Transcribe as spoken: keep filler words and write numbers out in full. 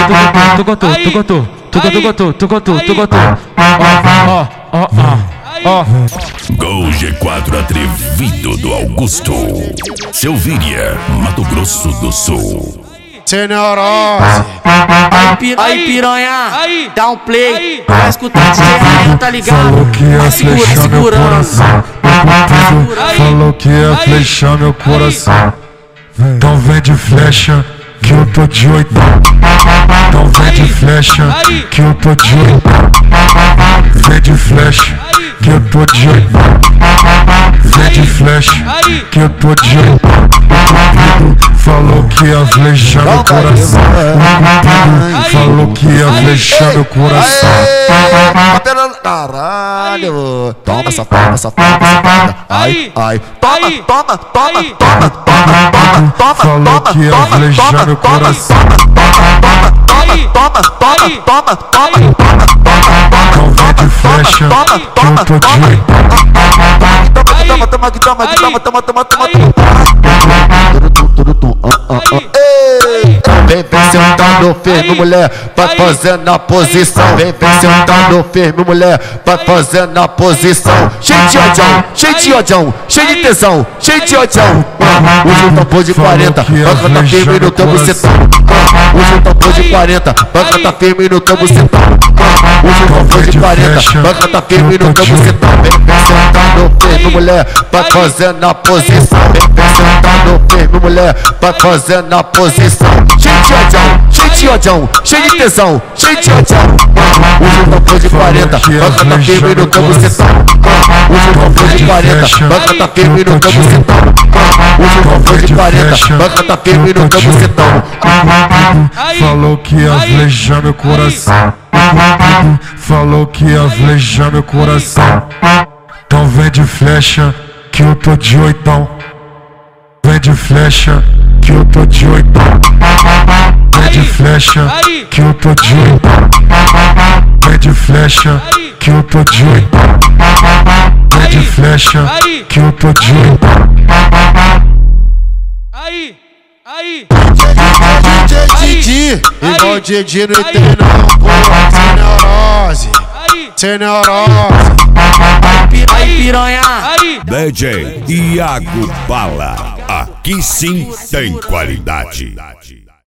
tu gotou, tu gotou, tu gotou, tu gotou, tu gotou, tu gotou. Ó, ó, ó, ó. Gol G quatro atrevido do Augusto. Selvíria, Mato Grosso do Sul. Sem neurose. Aí piranha, dá um play. Vai escutar de Arranha, tá ligado? Falou que ia Segura, flechar meu segurando. coração. Falou que ia flechar meu coração. Então vem de flecha que eu tô de oitão. Então vem de flecha que eu tô de oitão. Vem de flecha que eu tô de oitão. Vem de flecha que eu tô de oitão. Falou que ia flechar meu coração. Falou que ia flechar meu coração. Caralho. Toma essa toma essa toma essa toma. Ai, ai. Toma, toma, toma, toma, toma, toma, Falou que ia flechar meu coração. toma, toma, toma, toma. Então vem de flecha que eu tô de oitão. Toma, toma, toma, toma, toma, toma, toma, toma. Vem, vem sentando firme, mulher, vai fazer na posição. Vem, vem sentando firme, mulher, vai fazer na posição. Cheio de odião, cheio de odião, cheio de tesão, cheio de odião. Hoje o tambor de quarenta, banca tá firme no teu bucetão. Hoje o tambor de quarenta, banca tá firme no teu bucetão. Hoje o tambor de quarenta, banca tá firme no teu bucetão. Vem, vem sentando firme, mulher, vai fazer na posição. Vem, vem sentando firme, mulher, vai fazer na posição. Cheio de odião, cheio de odião, cheio de tesão, cheio de odião. Hoje o tambor de quarenta, banca tá firme no teu bucetão. Hoje o tambor de quarenta, banca tá firme no teu bucetão. Hoje o tambor de quarenta, banca tá firme no teu bucetão. Falou que ia flechar meu coração. Falou que ia flechar meu coração. Então vem de flecha que eu tô de oitão. Vem de flecha que eu tô de oitão. Vem de flecha que eu tô de oitão. Vem de flecha que eu tô de oitão. Vem de flecha que eu tô de oitão. Aí, aí. Didi, igual Didi no treino, porra, sem neurose, sem neurose. Aí piranha, D J Iago Bala. Aqui sim tem qualidade.